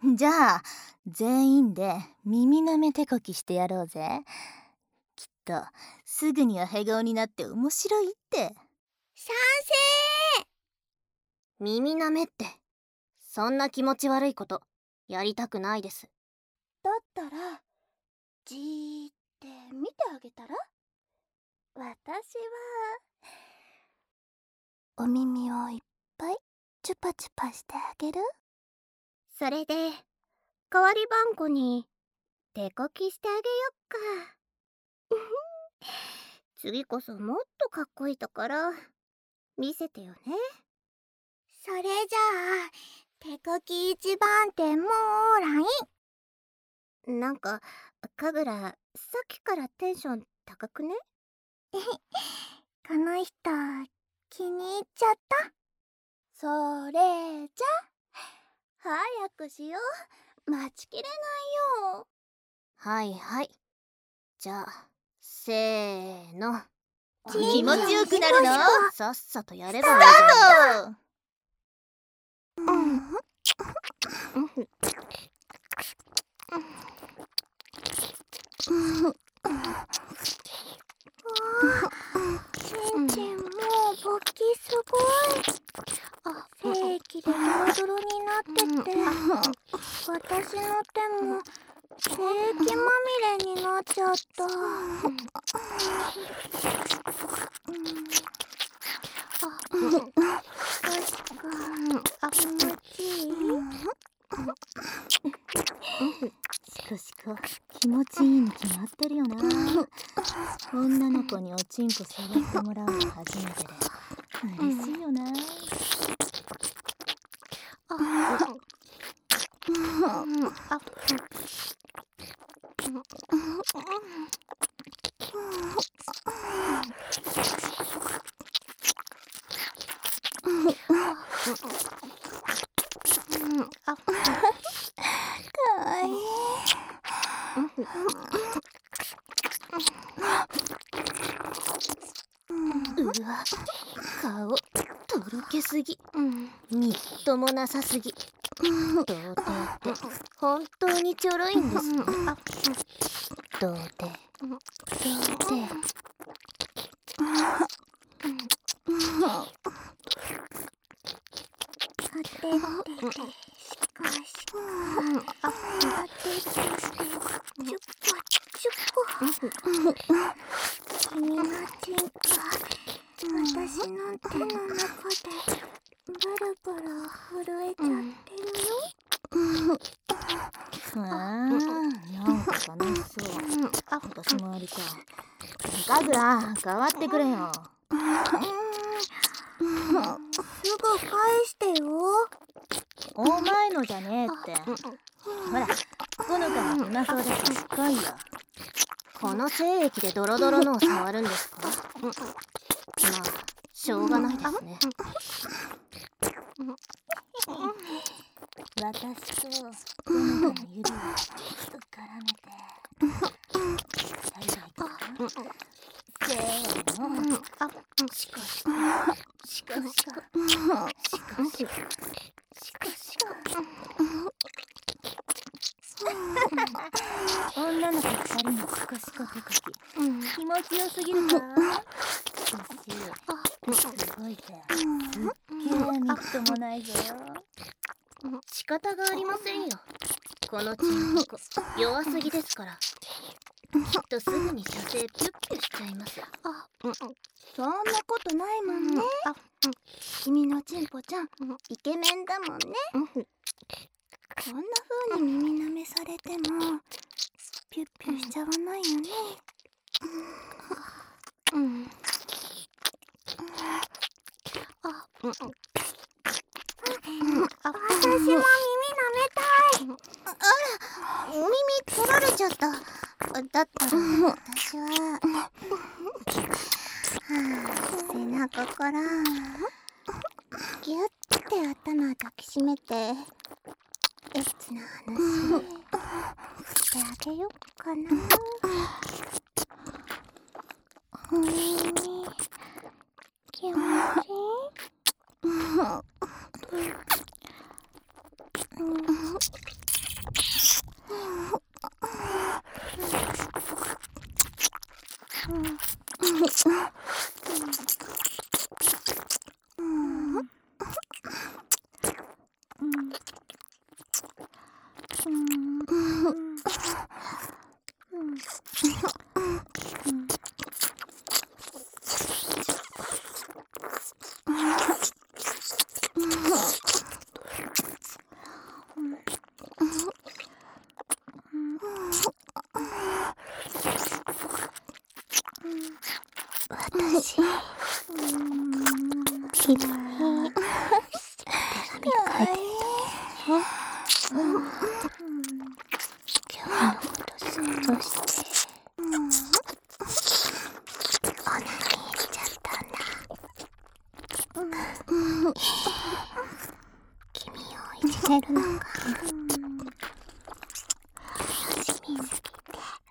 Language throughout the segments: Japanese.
じゃあ全員で耳なめ手こきしてやろうぜ。きっとすぐにはへ顔になって面白いって。 賛成。 耳なめってそんな気持ち悪いことやりたくないです。 だったらじーって見てあげたら。私はお耳をいっぱいチュパチュパしてあげる。それで代わりばんこに手こきしてあげよっか。次こそもっとかっこいいところ見せてよね。それじゃあ手こき一番手もーらい。なんかかぐらさっきからテンション高くね？この人気に入っちゃった。それじゃ早くしよう。待ちきれないよ。 はいはい、じゃあせーの。 気持ちよくなるの？ さっさとやればいいじゃん。 ちんちんもう勃起すごい。精液でドロドロになってて、私の手も精液まみれになっちゃった。気持ちいい？ シコシコ気持ちいいに決まってるよな。女の子におちんこ触ってもらうの初めてで嬉しいよな。 かわいい。 うわ、顔とろけすぎ、みっともなさすぎ。童貞って本当にちょろいんですね。童貞童貞。 君のチンコ、私の手の中でブルブル震えちゃってるよ。 なんか楽しそう。私もやりたい。かぐら変わってくれよ。 すぐ返してよ。 お前のじゃねえって。ほら、ほのかに暇そうだし来いよ。 この精液でドロドロのを触るんですか？まあしょうがないですね。 私とほのかの指を絡めて二人でいこうか。せーの。 シコシコシコシコシコシコシコシコ。 女の子二人のシコシコ手こき、気持ちよすぎるか？すごいぜ。すっげえみっともないぞ。 仕方がありませんよ。このチンポコ弱すぎですから。きっとすぐに射精ピュッピュしちゃいます。 そんなことないもんね。君のチンポちゃんイケメンだもんね。こんな風に耳舐めされてもピュッピュしちゃわないよね。私も耳舐めたい。 お耳取られちゃった。だったら私は背中からギュッて頭抱きしめてエッチな話してあげよっかな。お耳気持ちいい？ 私、君に手紙書いてみたね。今日のこと想像してお腹に入れちゃったんだ。君をいじめるのが楽しみすぎて。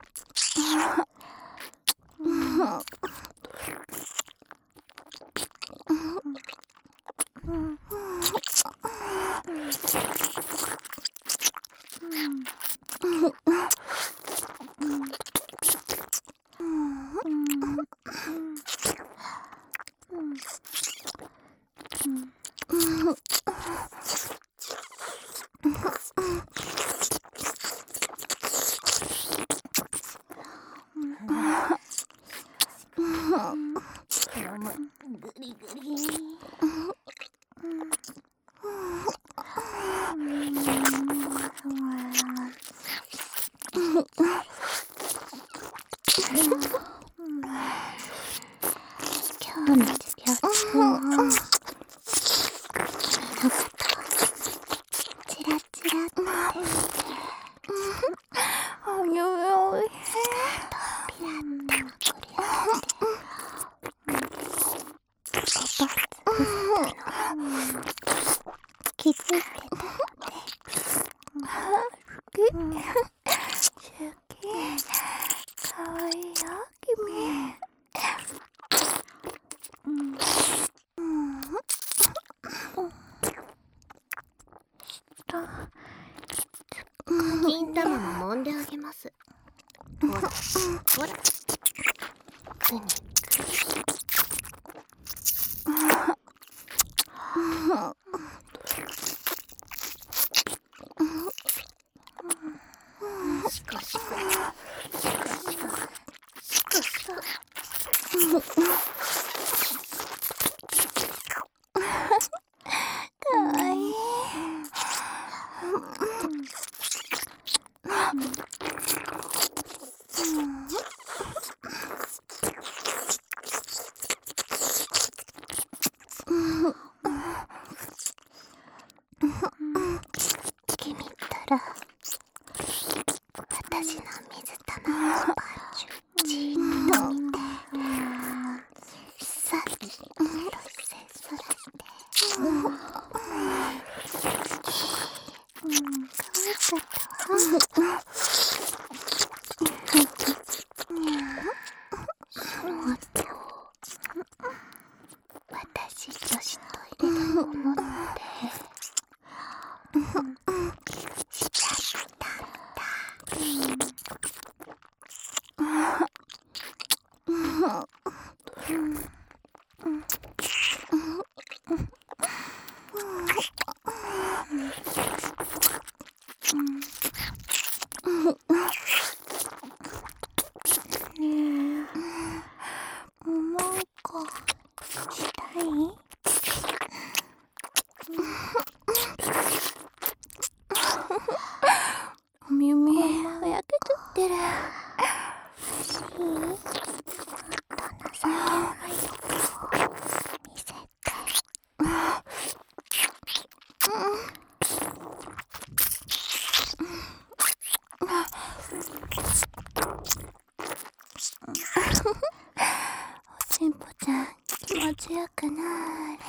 グリグリ。 今日の授業中も君のことチラチラって見て、ピラッてまくり上げて気づいてたのね。かわいいよ君。 金玉も揉んであげます。ほらほら。くにシコシコシコシコシコシコ。 かわいい。君ったら私の水玉のパンチをじーっと見て、さっき色せそらしてかわいかったわ。その後私女子トイレで思ってしちゃったんだ。したい？お耳やけちゃってる。どんな作業がいいか見せて。おしんぽちゃん気持ちよくなーれ。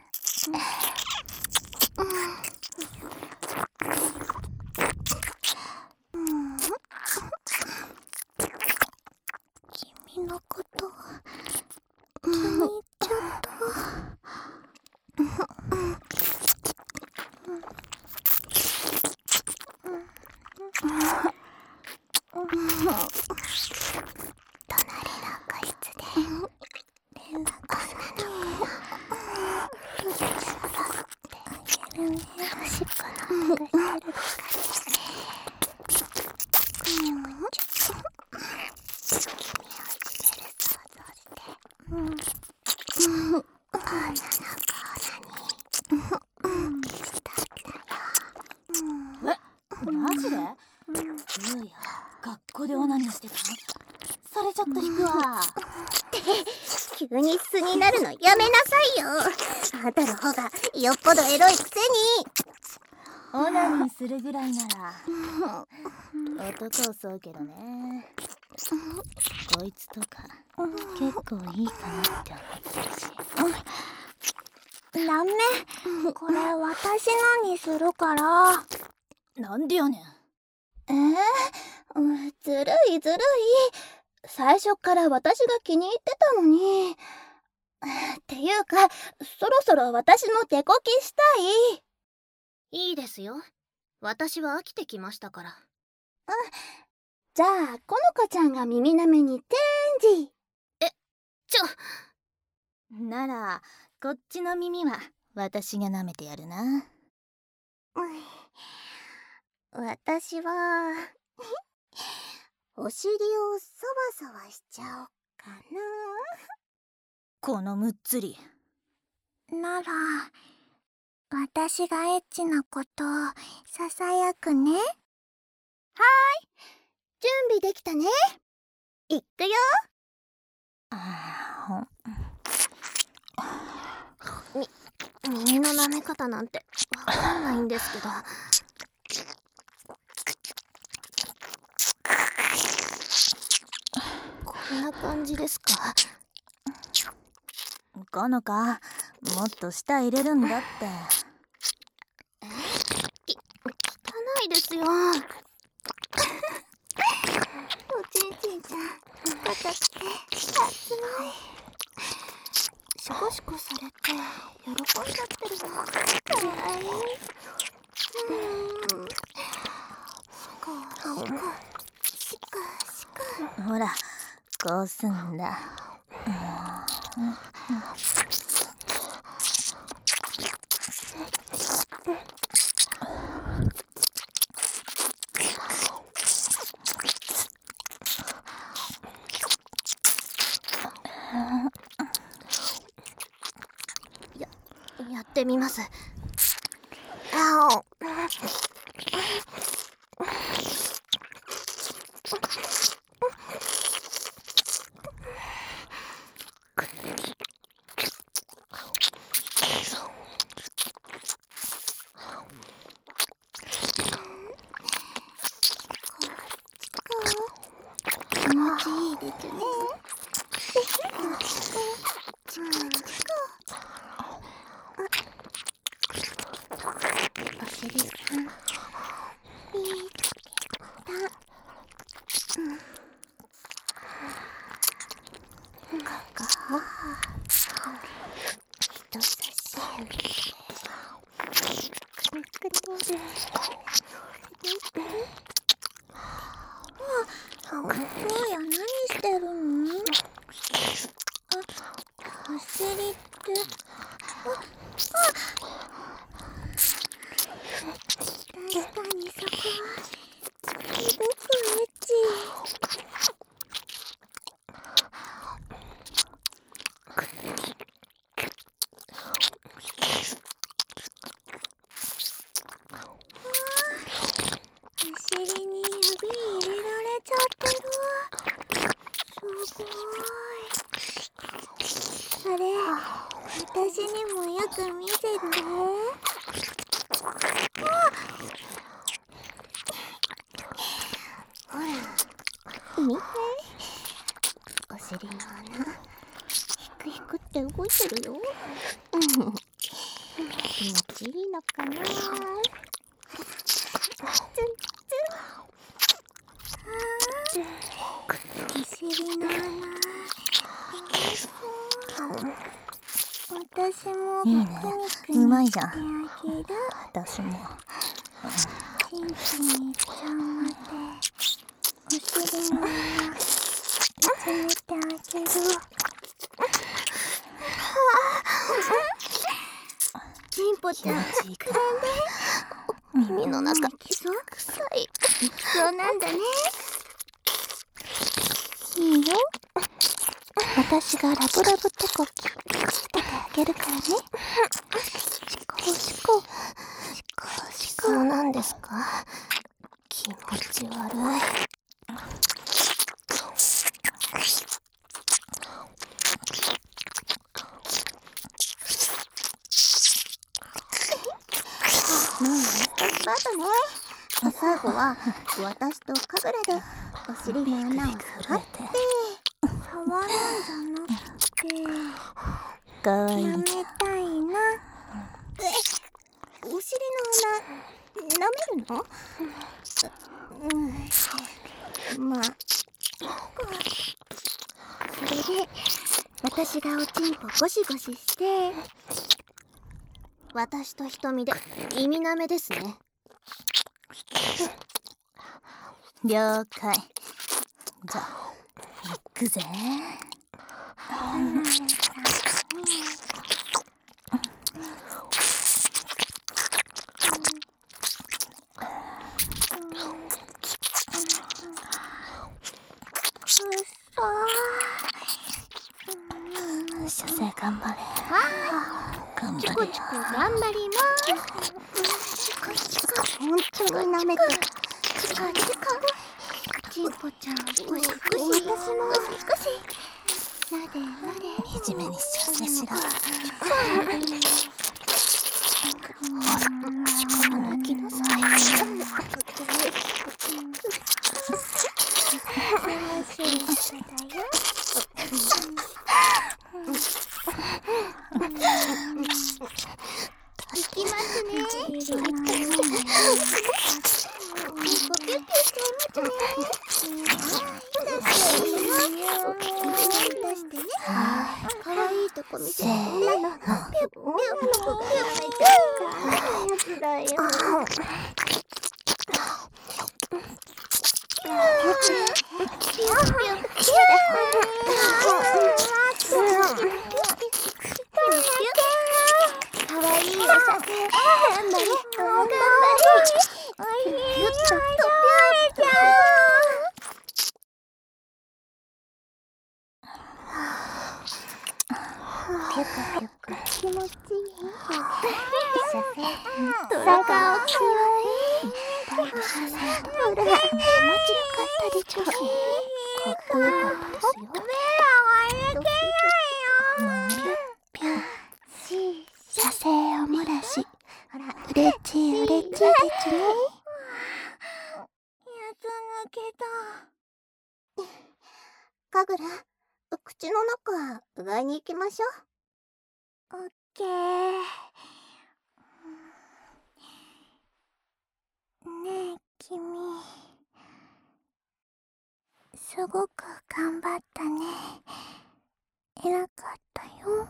君のこと気に入っちゃった。隣の個室で連絡するのかな。どっちだっておしっこの音がしてるとかね。 マジで？学校でオナニーしてた？それちょっと引くわ。 急に素になるのやめなさいよ。あんたの方がよっぽどエロいくせに。 オナニーするぐらいなら男をそうけどね。こいつとか結構いいかなって思ってるし。 ダメ、これ私のにするから。 なんでやねん。 ずるいずるい。最初から私が気に入ってたのに。っていうか、そろそろ私の手こきしたい。 いいですよ。私は飽きてきましたから。 じゃあ、この子ちゃんが耳なめにチェンジ。 ならこっちの耳は私が舐めてやるな。 私はお尻をそわそわしちゃおうかこのむっつり。 な。なら私がエッチなことささやくね。はーい、準備できたね。いくよ。 耳の舐め方なんてわかんないんですけど。こんな感じですか？ このか、もっと舌入れるんだって。 汚いですよ。 おちんちんちゃん、硬くて熱い。シコシコされて喜んじゃってるの。かわいい。シカ。 ほら、こうすんだ。 やってみます。 気持ちいいですね。お尻さん、いいここ人差し指くるくるどうや、何してるの？お尻って確かにそこはすごくエッチ。お尻に指入れられちゃってる。すごい。それ、私にもよく見せて。ほら、見て。お尻の穴、ひくひくって動いてるよ。気持ちいいのかな。お尻の穴、私もいいね、うまいじゃん。私も。 チンチンにちゃんまでお尻の穴詰めてあげる。チンポちゃん、 気持ちいいか。 耳の中臭い。 そうなんだね。いいよ、私がラブラブ手こきしてあげるからね。シコシコシコシコ。 そうなんですか？ 気持ち悪い。 スタートね。最後は私とカグラでお尻の穴を触って触るんじゃなくてかわいい舐めたいな。お尻の穴舐めるの？まあそれで私がおちんぽゴシゴシして私と瞳で意味なめですね。 了解。じゃあ行くぜ。射精頑張れ。頑張れよ。 頑張ります。本当に舐めてちんぽちゃん少し私も少しなでなでいじめに射精しろ。 抜きなさい。 いきますね。ピュッピュッしちゃいますね。かわいいとこ見せて。ピュッピュッピュッやつだよ。かわいいお写真。頑張れ。気持ちいい。トラが大きいわね。だいぶ写真撮る。気持ちよかったでちょ。かっこよかったですよ。 ぴゅ射精おもらし。うれちいうれちでちね。 やつ抜けた。かぐら、口の中うがいに行きましょう。オッケー。ねえ君、すごく頑張ったね。偉かったよ。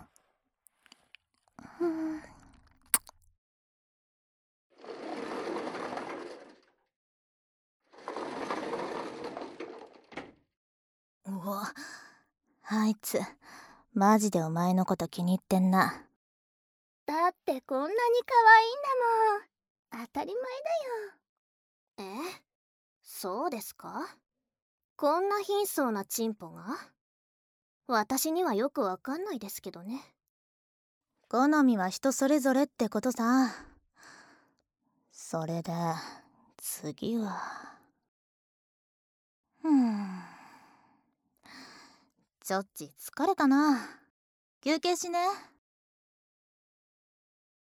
うわ、あいつマジでお前のこと気に入ってんな。 だってこんなに可愛いんだもん。当たり前だよ。 そうですか？こんな貧相なチンポが？私にはよくわかんないですけどね。 好みは人それぞれってことさ。それで次はちょっち疲れたな。休憩しね。